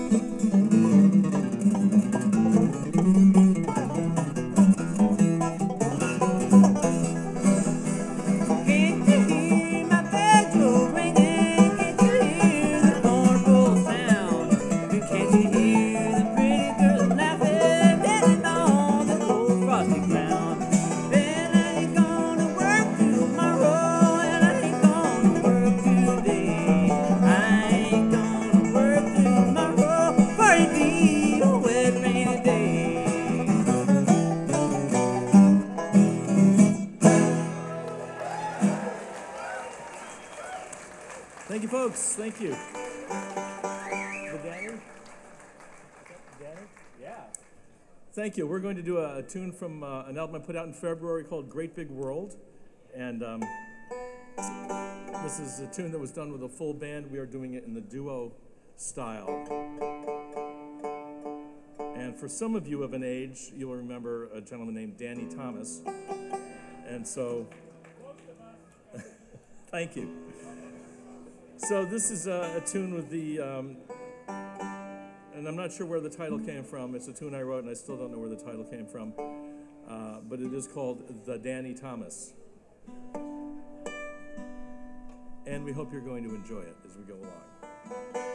Thank you, folks. Thank you. Danny? Danny? Yeah. Thank you. We're going to do a tune from an album I put out in February called Great Big World. And this is a tune that was done with a full band. We are doing it in the duo style. And for some of you of an age, you'll remember a gentleman named Danny Thomas. And so, thank you. So this is a tune with the, and I'm not sure where the title came from. It's a tune I wrote, and I still don't know where the title came from. But it is called The Danny Thomas. And we hope you're going to enjoy it as we go along.